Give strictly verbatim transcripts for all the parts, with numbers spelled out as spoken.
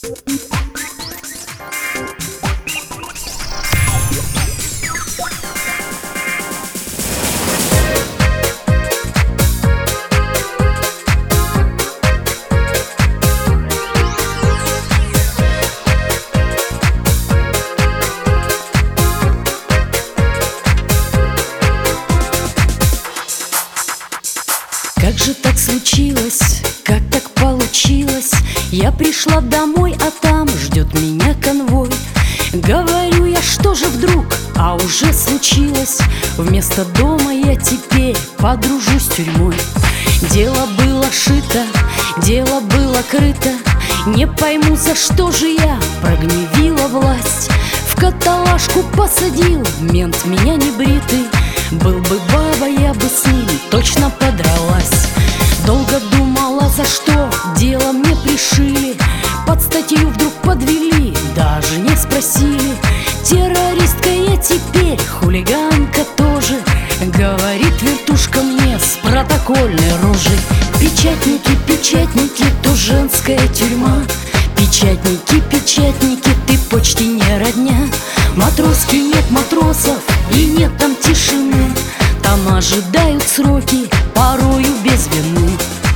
Как же так случилось, как так получилось? Я пришла домой, а там ждет меня конвой. Говорю я, что же вдруг, а уже случилось. Вместо дома я теперь подружусь с тюрьмой. Дело было шито, дело было крыто. Не пойму, за что же я прогневила власть. В каталажку посадил мент меня небритый. Был бы баба, я бы с ним точно подралась. Долго думала, за что дело мне пришили. Под статью вдруг подвели, даже не спросили. Террористка я теперь, хулиганка тоже, говорит вертушка мне с протокольной рожей. Печатники, печатники, то женская тюрьма. Печатники, печатники, ты почти не родня. Матроски нет матросов и нет там тишины. Там ожидают сроки, порою без вины.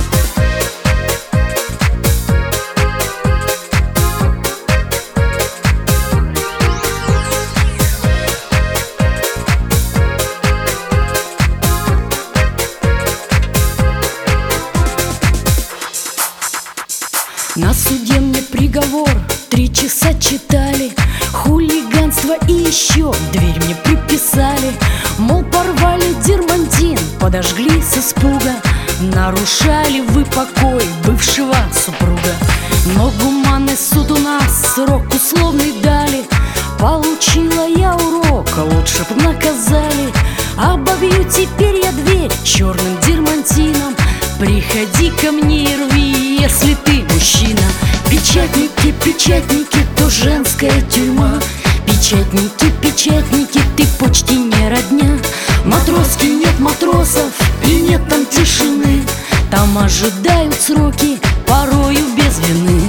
На суде мне приговор три часа читали. Хулиганство и еще дверь мне приписали. Мол, порвали дермантин, подожгли с испуга. Нарушали вы покой бывшего супруга. Но гуманный суд у нас срок условный дали. Получила я урок, лучше б наказали. Обобью теперь я дверь черным дермантином. Приходи ко мне и рви, если ты мужчина. Печатники, печатники, то женская тюрьма. Печатники, печатники, ты почти не родня. Матроски нет матросов и нет там тишины. Там ожидают сроки, порою без вины.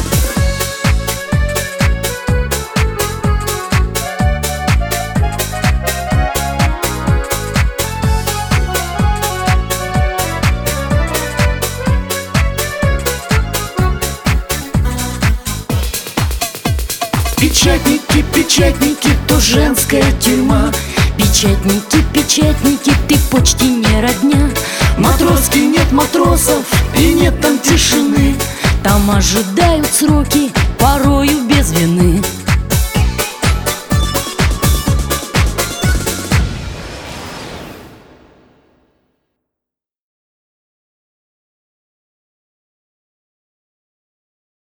Печатники, печатники, то женская тюрьма. Печатники, печатники, ты почти не родня. Матроски нет матросов и нет там тишины. Там ожидают сроки, порою без вины.